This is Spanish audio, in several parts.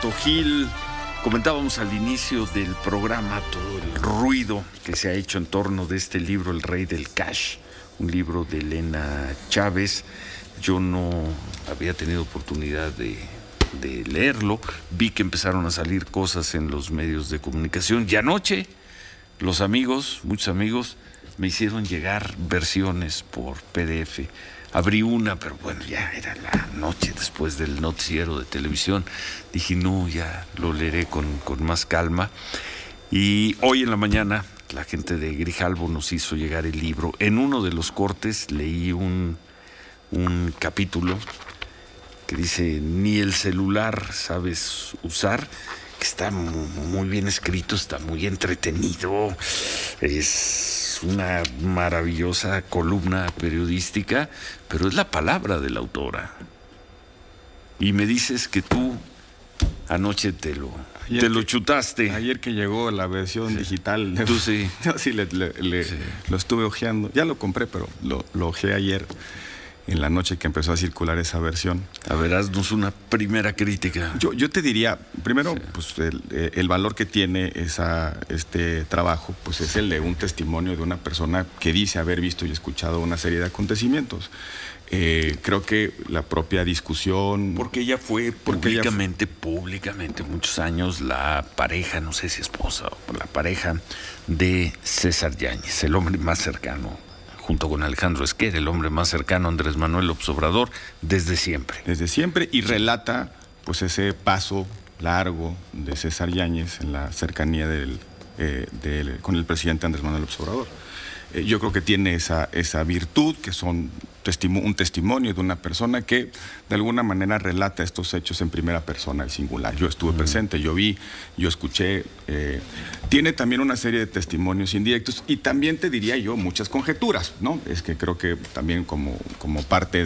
Alberto Gil. Comentábamos al inicio del programa todo el ruido que se ha hecho en torno de este libro, El Rey del Cash, un libro de Elena Chávez. Yo no había tenido oportunidad de leerlo. Vi que empezaron a salir cosas en los medios de comunicación y anoche los amigos, muchos amigos, me hicieron llegar versiones por PDF. Abrí una, pero bueno, ya era la noche después del noticiero de televisión. Dije, no, ya lo leeré con más calma. Y hoy en la mañana la gente de Grijalbo nos hizo llegar el libro. En uno de los cortes leí un capítulo que dice, ni el celular sabes usar, que está muy bien escrito, está muy entretenido. Es una maravillosa columna periodística, pero es la palabra de la autora. Y me dices que tú anoche te lo chutaste. Ayer que llegó la versión digital. Tú sí. Yo sí, lo estuve hojeando. Ya lo compré, pero lo hojeé ayer en la noche que empezó a circular esa versión. A ver, haznos una primera crítica. Yo te diría, primero, pues el valor que tiene este trabajo, pues es el de un testimonio de una persona que dice haber visto y escuchado una serie de acontecimientos. Creo que la propia discusión... Porque ella fue públicamente, muchos años, la pareja, no sé si esposa o la pareja de César Yáñez, el hombre más cercano, junto con Alejandro Esquer, el hombre más cercano a Andrés Manuel López Obrador, desde siempre. Desde siempre, y relata pues ese paso largo de César Yáñez en la cercanía con el presidente Andrés Manuel López Obrador. Yo creo que tiene esa virtud, que son un testimonio de una persona que de alguna manera relata estos hechos en primera persona, el singular. Yo estuve presente, yo vi, yo escuché. Tiene también una serie de testimonios indirectos y también te diría yo muchas conjeturas, ¿no? Es que creo que también como parte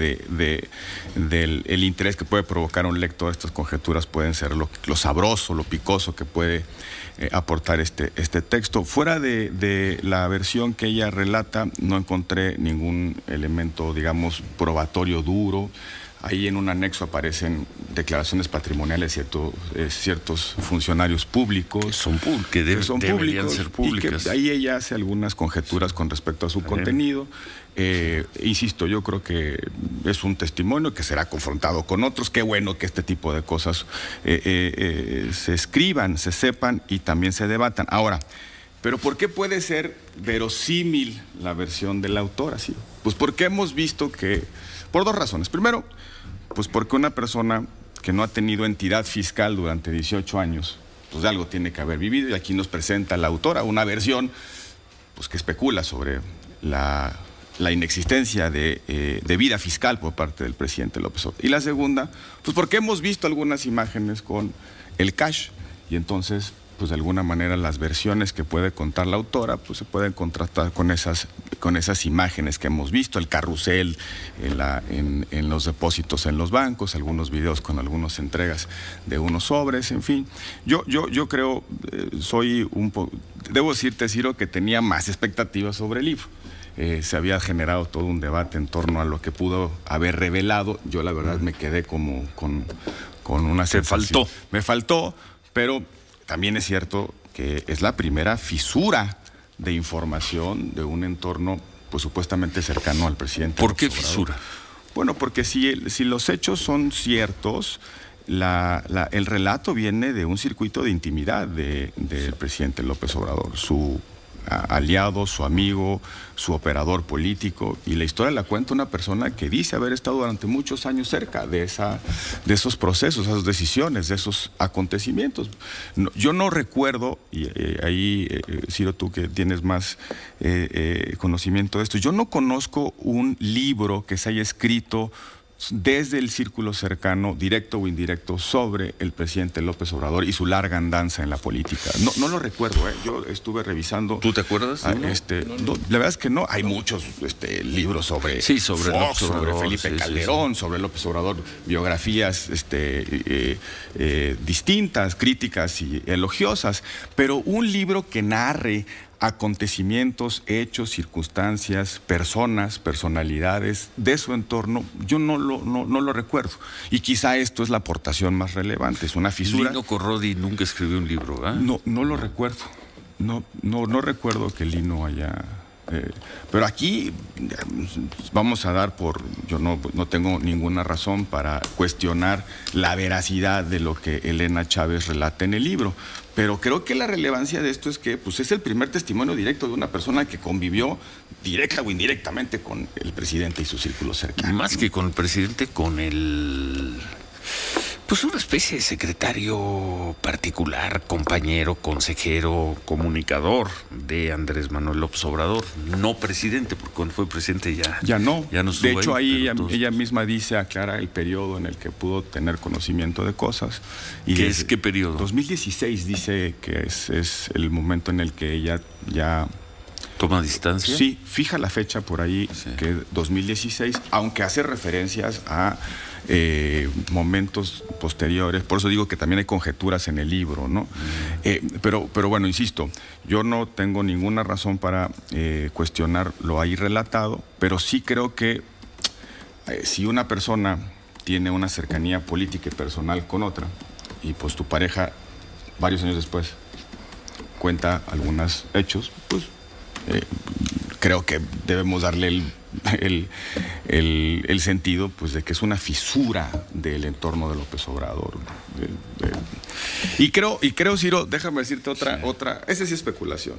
del interés que puede provocar un lector, estas conjeturas pueden ser lo sabroso, lo picoso que puede aportar este texto. Fuera de la versión que ella relata, no encontré ningún elemento, digamos, probatorio duro. Ahí en un anexo aparecen declaraciones patrimoniales de ciertos funcionarios públicos. Que deberían ser públicas. Y que ahí ella hace algunas conjeturas con respecto a su contenido. Insisto, yo creo que es un testimonio que será confrontado con otros. Qué bueno que este tipo de cosas se escriban, se sepan y también se debatan. Ahora, ¿pero por qué puede ser verosímil la versión de la autora? Sí, pues porque hemos visto que, por dos razones. Primero, pues porque una persona que no ha tenido entidad fiscal durante 18 años, pues de algo tiene que haber vivido, y aquí nos presenta la autora una versión pues que especula sobre la inexistencia de vida fiscal por parte del presidente López Obrador. Y la segunda, pues porque hemos visto algunas imágenes con el cash, y entonces pues de alguna manera las versiones que puede contar la autora pues se pueden contrastar con esas imágenes que hemos visto, el carrusel en los depósitos en los bancos, algunos videos con algunas entregas de unos sobres, en fin. Yo creo, debo decirte, Ciro, que tenía más expectativas sobre el libro. Se había generado todo un debate en torno a lo que pudo haber revelado. Yo la verdad me quedé como con una sensación. Me faltó, pero también es cierto que es la primera fisura de información de un entorno pues supuestamente cercano al presidente. ¿Por qué fisura? Bueno, porque si los hechos son ciertos, el relato viene de un circuito de intimidad del presidente López Obrador, su aliado, su amigo, su operador político, y la historia la cuenta una persona que dice haber estado durante muchos años cerca de esos procesos, esas decisiones, de esos acontecimientos. Yo no recuerdo, y ahí, Ciro, tú que tienes más conocimiento de esto, yo no conozco un libro que se haya escrito desde el círculo cercano, directo o indirecto, sobre el presidente López Obrador y su larga andanza en la política. No lo recuerdo, yo estuve revisando. ¿Tú te acuerdas? No, la verdad es que no. Hay muchos libros sobre Fox, sobre Felipe Calderón, sobre López Obrador, biografías distintas, críticas y elogiosas, pero un libro que narre acontecimientos, hechos, circunstancias, personas, personalidades de su entorno, yo no lo recuerdo. Y quizá esto es la aportación más relevante, es una fisura. Lino Corrodi nunca escribió un libro, ¿verdad? No lo recuerdo. No recuerdo que Lino haya... pero aquí vamos a dar por... Yo no tengo ninguna razón para cuestionar la veracidad de lo que Elena Chávez relata en el libro, pero creo que la relevancia de esto es que pues, es el primer testimonio directo de una persona que convivió directa o indirectamente con el presidente y su círculo cercano. Más que con el presidente, con el... Pues una especie de secretario particular, compañero, consejero, comunicador de Andrés Manuel López Obrador, no presidente, porque cuando fue presidente ya no estuvo de hecho ahí ella misma aclara el periodo en el que pudo tener conocimiento de cosas. Y ¿Qué periodo? 2016 dice que es el momento en el que ella ya... ¿Toma distancia? Sí, fija la fecha por ahí, sí, que es 2016, aunque hace referencias a momentos posteriores. Por eso digo que también hay conjeturas en el libro, ¿no? Pero bueno, insisto, yo no tengo ninguna razón para cuestionar lo ahí relatado, pero sí creo que si una persona tiene una cercanía política y personal con otra, y pues tu pareja, varios años después, cuenta algunos hechos, pues... creo que debemos darle el sentido pues de que es una fisura del entorno de López Obrador. Y creo, Ciro, déjame decirte otra, esa sí es especulación.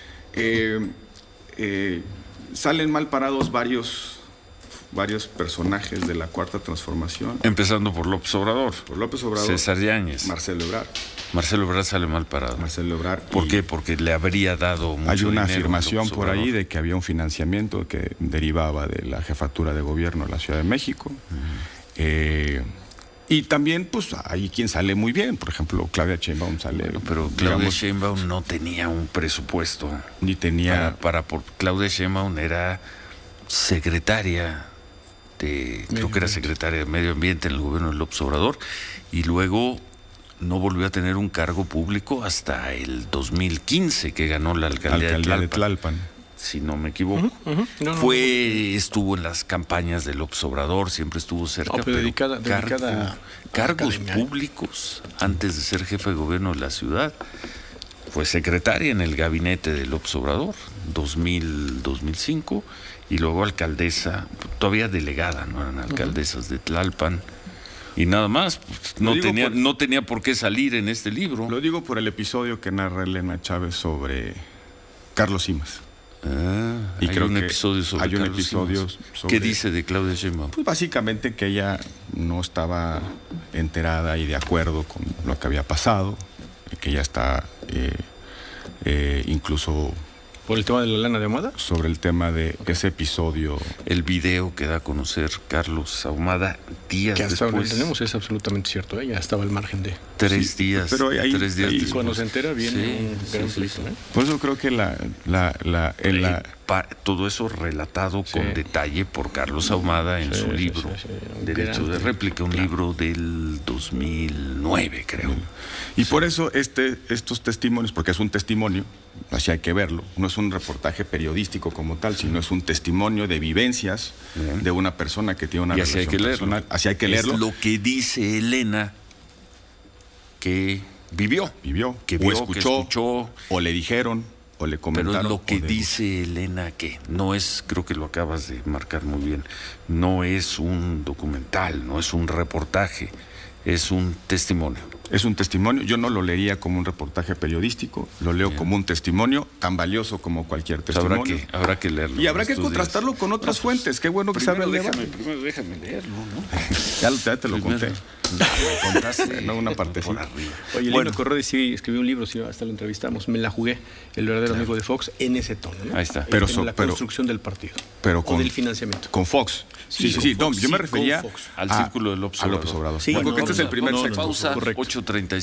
Salen mal parados varios personajes de la Cuarta Transformación. Empezando por López Obrador. César Yáñez. Marcelo Ebrard sale mal parado. ¿Por qué? Porque le habría dado mucho dinero. Hay una afirmación por ahí de que había un financiamiento que derivaba de la jefatura de gobierno de la Ciudad de México. Y también, pues, hay quien sale muy bien. Por ejemplo, Claudia Sheinbaum sale... Pero Claudia Sheinbaum no tenía un presupuesto. Ni tenía... Claudia Sheinbaum era secretaria creo que era secretaria de Medio Ambiente en el gobierno de López Obrador, y luego no volvió a tener un cargo público hasta el 2015, que ganó la alcaldía de Tlalpan, si no me equivoco. Estuvo en las campañas de López Obrador, siempre estuvo cerca, pero dedicada cargos públicos antes de ser jefe de gobierno de la ciudad. Fue secretaria en el gabinete de López Obrador, 2005, y luego alcaldesa, todavía delegada, no eran alcaldesas de Tlalpan, y nada más, pues, no tenía por qué salir en este libro. Lo digo por el episodio que narra Elena Chávez sobre Carlos Simas. Y hay un episodio sobre Carlos Simas. ¿Qué dice de Claudia Sheinbaum? Pues básicamente que ella no estaba enterada y de acuerdo con lo que había pasado, que ella está incluso... ¿Por el tema de la lana de Ahumada? Sobre el tema de ese episodio. El video que da a conocer Carlos Ahumada días después. Que hasta ahora tenemos es absolutamente cierto, ya estaba al margen de... 3 días. Pero ahí, 3 días después. Cuando se entera viene un gran pleito. Por eso creo que todo eso relatado con detalle por Carlos Ahumada en su libro Derecho de Réplica, un libro del 2009, creo. Y por eso estos testimonios, porque es un testimonio, así hay que verlo, no es un reportaje periodístico como tal, sino es un testimonio de vivencias de una persona que tiene una relación personal. Así hay que leerlo. Es lo que dice Elena que vivió, que vio, escuchó, o le dijeron, o le comentaron. Pero es lo que dice Elena, que no es, creo que lo acabas de marcar muy bien, no es un documental, no es un reportaje, es un testimonio. Es un testimonio, yo no lo leería como un reportaje periodístico, lo leo como un testimonio tan valioso como cualquier testimonio. Habrá que leerlo. Y habrá que contrastarlo con otras fuentes, qué bueno que sabe leer. Primero déjame leerlo, ¿no? Ya te lo conté. Me contaste. No, una partecita. Oye, Lino Corrodi sí escribió un libro, sí, hasta lo entrevistamos, Me la jugué, el verdadero amigo de Fox, en ese tono, ¿no? Ahí está. Pero la construcción del partido. O del financiamiento. Con Fox. Sí. No, yo me refería al círculo de López Obrador. Sí, porque este es el primer pausa, 8:35.